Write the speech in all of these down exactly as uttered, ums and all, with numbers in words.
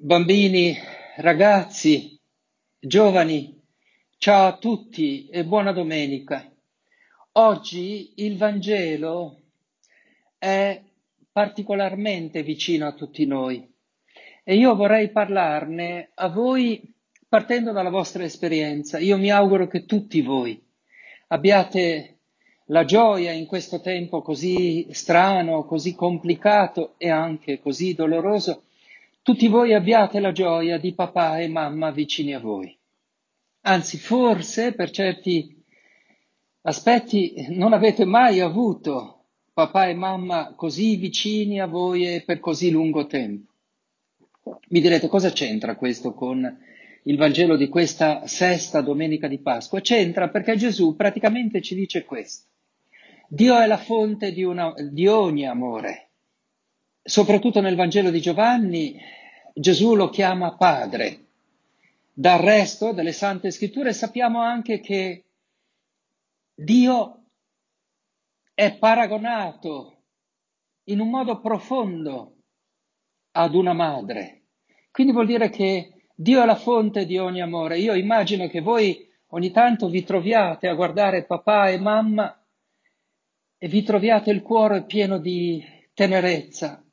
Bambini, ragazzi, giovani, ciao a tutti e buona domenica. Oggi il Vangelo è particolarmente vicino a tutti noi e io vorrei parlarne a voi partendo dalla vostra esperienza. Io mi auguro che tutti voi abbiate la gioia in questo tempo così strano, così complicato e anche così doloroso, tutti voi abbiate la gioia di papà e mamma vicini a voi. Anzi, forse per certi aspetti non avete mai avuto papà e mamma così vicini a voi e per così lungo tempo. Mi direte cosa c'entra questo con il Vangelo di questa sesta domenica di Pasqua? C'entra perché Gesù praticamente ci dice questo. Dio è la fonte di, una, di ogni amore. Soprattutto nel Vangelo di Giovanni Gesù lo chiama Padre. Dal resto delle Sante Scritture sappiamo anche che Dio è paragonato in un modo profondo ad una madre. Quindi vuol dire che Dio è la fonte di ogni amore. Io immagino che voi ogni tanto vi troviate a guardare papà e mamma e vi troviate il cuore pieno di tenerezza.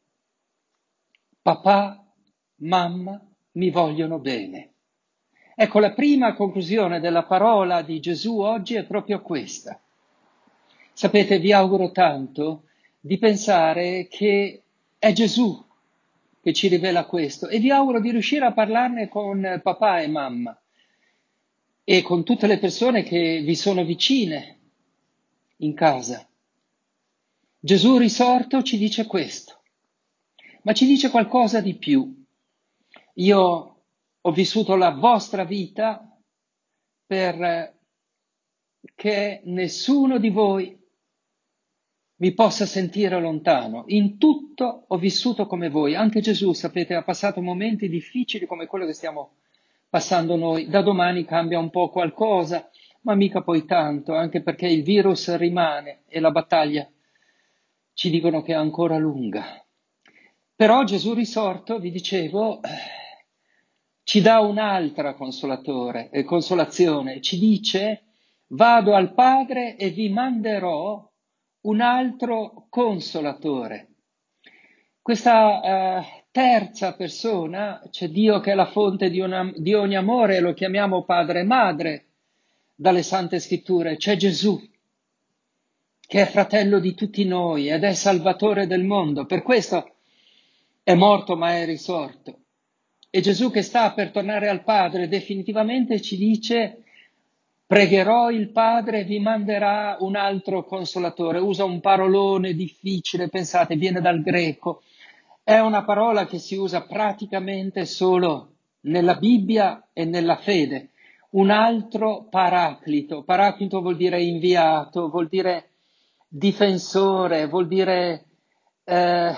Papà, mamma mi vogliono bene. Ecco, la prima conclusione della parola di Gesù oggi è proprio questa. Sapete, vi auguro tanto di pensare che è Gesù che ci rivela questo e vi auguro di riuscire a parlarne con papà e mamma e con tutte le persone che vi sono vicine in casa. Gesù risorto ci dice questo, ma ci dice qualcosa di più. Io ho vissuto la vostra vita per che nessuno di voi mi possa sentire lontano. In tutto ho vissuto come voi. Anche Gesù, sapete, ha passato momenti difficili come quello che stiamo passando noi. Da domani cambia un po' qualcosa, ma mica poi tanto, anche perché il virus rimane e la battaglia ci dicono che è ancora lunga. Però Gesù risorto, vi dicevo, ci dà un'altra consolatore, eh, consolazione, ci dice: vado al Padre e vi manderò un altro consolatore. Questa eh, terza persona, c'è Dio che è la fonte di, una, di ogni amore, lo chiamiamo Padre e Madre dalle Sante Scritture, c'è Gesù che è fratello di tutti noi ed è Salvatore del mondo. Per questo è morto ma è risorto. E Gesù che sta per tornare al Padre definitivamente ci dice: pregherò il Padre e vi manderà un altro consolatore. Usa un parolone difficile, pensate, viene dal greco. È una parola che si usa praticamente solo nella Bibbia e nella fede. Un altro paraclito. Paraclito vuol dire inviato, vuol dire difensore, vuol dire eh,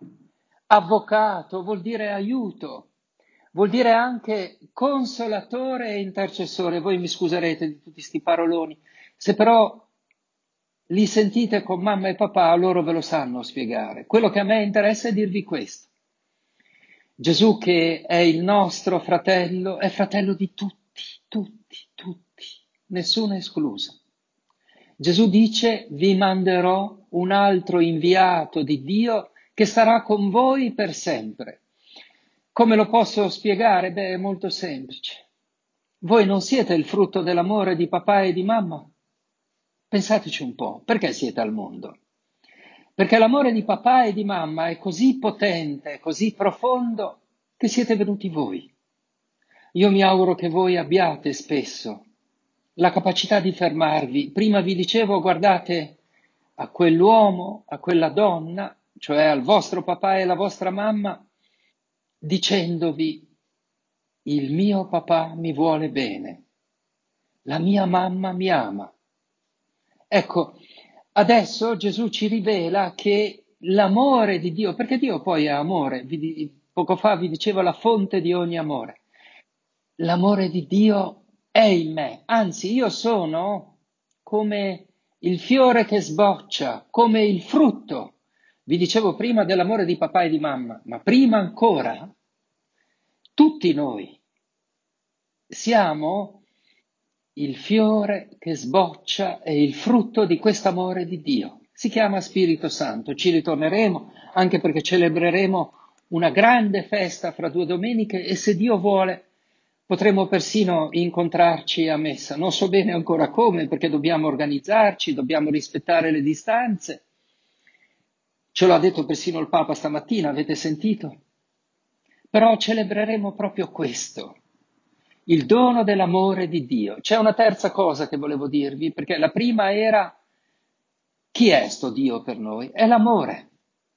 avvocato, vuol dire aiuto, vuol dire anche consolatore e intercessore. Voi mi scuserete di tutti questi paroloni, se però li sentite con mamma e papà, loro ve lo sanno spiegare. Quello che a me interessa è dirvi questo. Gesù, che è il nostro fratello, è fratello di tutti, tutti, tutti, nessuno escluso. Gesù dice: vi manderò un altro inviato di Dio che sarà con voi per sempre. Come lo posso spiegare? Beh, è molto semplice. Voi non siete il frutto dell'amore di papà e di mamma? Pensateci un po', perché siete al mondo? Perché l'amore di papà e di mamma è così potente, così profondo, che siete venuti voi. Io mi auguro che voi abbiate spesso la capacità di fermarvi. Prima vi dicevo: guardate a quell'uomo, a quella donna, cioè al vostro papà e alla vostra mamma, dicendovi: il mio papà mi vuole bene, la mia mamma mi ama. Ecco, adesso Gesù ci rivela che l'amore di Dio, perché Dio poi è amore, vi, poco fa vi dicevo la fonte di ogni amore. L'amore di Dio è in me, anzi io sono come il fiore che sboccia, come il frutto. Vi dicevo prima dell'amore di papà e di mamma, ma prima ancora tutti noi siamo il fiore che sboccia e il frutto di quest'amore di Dio. Si chiama Spirito Santo. Ci ritorneremo anche perché celebreremo una grande festa fra due domeniche e se Dio vuole potremo persino incontrarci a messa. Non so bene ancora come perché dobbiamo organizzarci, dobbiamo rispettare le distanze. Ce l'ha detto persino il Papa stamattina, avete sentito? Però celebreremo proprio questo, il dono dell'amore di Dio. C'è una terza cosa che volevo dirvi, perché la prima era chi è sto Dio per noi? È l'amore.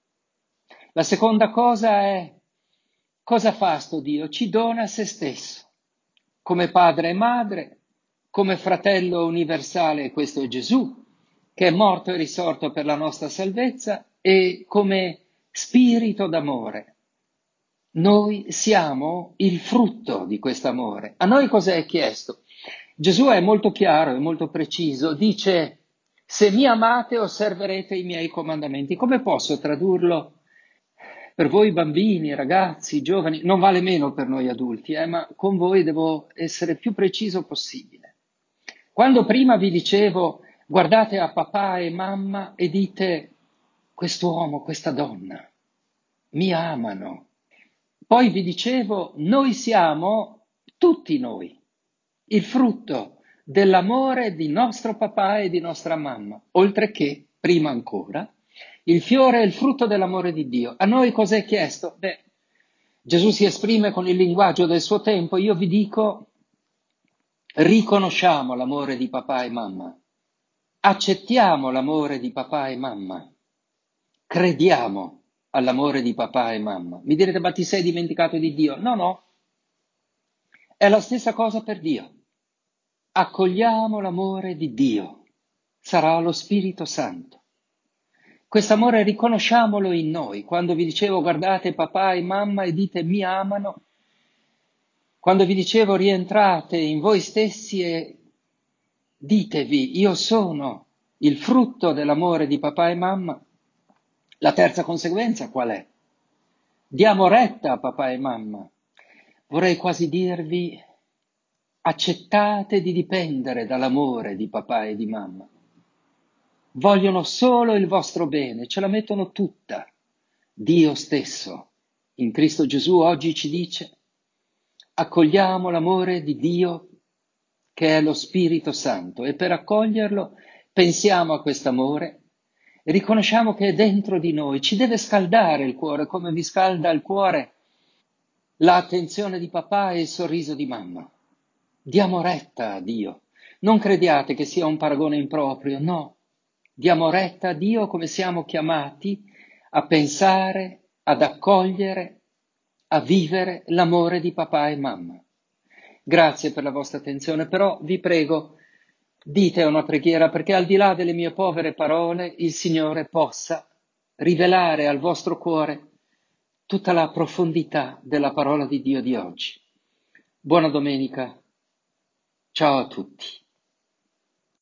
La seconda cosa è cosa fa sto Dio? Ci dona se stesso, come padre e madre, come fratello universale, questo è Gesù, che è morto e risorto per la nostra salvezza, e come spirito d'amore. Noi siamo il frutto di quest'amore. A noi cosa è chiesto? Gesù è molto chiaro, è molto preciso, dice se mi amate osserverete i miei comandamenti. Come posso tradurlo per voi bambini, ragazzi, giovani? Non vale meno per noi adulti, eh, ma con voi devo essere più preciso possibile. Quando prima vi dicevo guardate a papà e mamma e dite quest'uomo, questa donna, mi amano. Poi vi dicevo, noi siamo, tutti noi, il frutto dell'amore di nostro papà e di nostra mamma, oltre che, prima ancora, il fiore è il frutto dell'amore di Dio. A noi cos'è chiesto? Beh, Gesù si esprime con il linguaggio del suo tempo, io vi dico, riconosciamo l'amore di papà e mamma, accettiamo l'amore di papà e mamma, crediamo all'amore di papà e mamma. Mi direte, ma ti sei dimenticato di Dio? No, no, è la stessa cosa per Dio. Accogliamo l'amore di Dio, sarà lo Spirito Santo. Quest'amore riconosciamolo in noi. Quando vi dicevo guardate papà e mamma e dite mi amano, quando vi dicevo rientrate in voi stessi e ditevi io sono il frutto dell'amore di papà e mamma, la terza conseguenza qual è? Diamo retta a papà e mamma. Vorrei quasi dirvi accettate di dipendere dall'amore di papà e di mamma. Vogliono solo il vostro bene, ce la mettono tutta. Dio stesso, in Cristo Gesù, oggi ci dice, accogliamo l'amore di Dio che è lo Spirito Santo e per accoglierlo pensiamo a quest'amore e riconosciamo che è dentro di noi, ci deve scaldare il cuore come vi scalda il cuore l'attenzione di papà e il sorriso di mamma. Diamo retta a Dio. Non crediate che sia un paragone improprio, no. Diamo retta a Dio come siamo chiamati a pensare, ad accogliere, a vivere l'amore di papà e mamma. Grazie per la vostra attenzione, però vi prego, dite una preghiera perché al di là delle mie povere parole il Signore possa rivelare al vostro cuore tutta la profondità della parola di Dio di oggi. Buona domenica, ciao a tutti.